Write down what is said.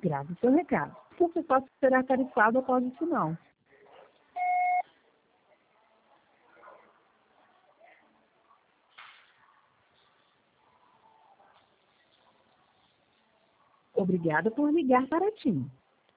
Grave seu recado. Você só será tarifado após o sinal. Obrigada por ligar para a TIM.